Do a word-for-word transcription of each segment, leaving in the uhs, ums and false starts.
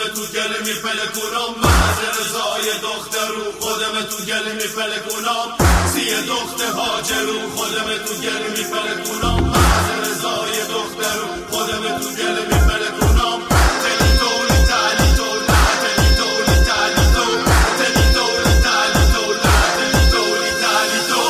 تو گل میپلکونم محض رضای دخترو خودم تو گل میپلکونم سی دخت هاجرو خودم تو گل میپلکونم محض رضای دخترو خودم تو گل میپلکونم تلی تولی تلی تولا تلی تولی تلی تو تلی تولی تلی تولا تلی تولی تلی تو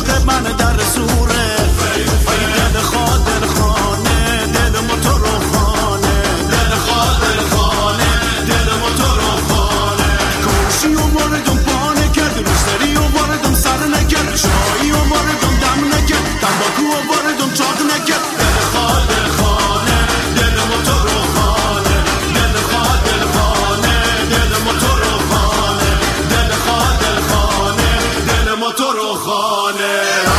شده من در سوره ای دل خواه دل خانه دل موتور و خانه دل خواه دل خانه دل موتور و خانه کوشی و واردم پانه کرد روسری و واردم سر نکرد شایی و واردم دم نکرد تنباکو و واردم چاق نکرد دل خواه دل خانه دل موتور و خانه دل خواه دل خانه دل موتور و خانه دل خواه دل خانه دل موتور و خانه